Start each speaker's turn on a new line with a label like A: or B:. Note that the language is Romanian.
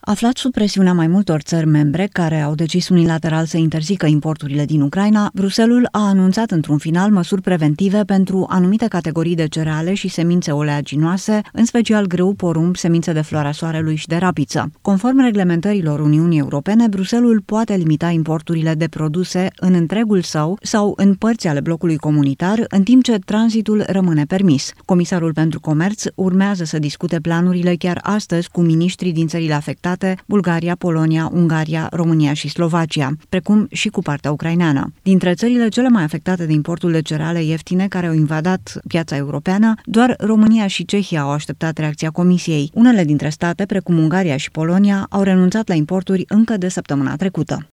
A: Aflat sub presiunea mai multor țări membre care au decis unilateral să interzică importurile din Ucraina, Bruxelles a anunțat într-un final măsuri preventive pentru anumite categorii de cereale și semințe oleaginoase, în special grâu, porumb, semințe de floarea soarelui și de rapiță. Conform reglementărilor Uniunii Europene, Bruxelles poate limita importurile de produse în întregul său sau în părți ale blocului comunitar, în timp ce tranzitul rămâne permis. Comisarul pentru Comerț urmează să discute planurile chiar astăzi cu miniștrii din țările afectate, Bulgaria, Polonia, Ungaria, România și Slovacia, precum și cu partea ucraineană. Dintre țările cele mai afectate de importul de cereale ieftine care au invadat piața europeană, doar România și Cehia au așteptat reacția Comisiei. Unele dintre state, precum Ungaria și Polonia, au renunțat la importuri încă de săptămâna trecută.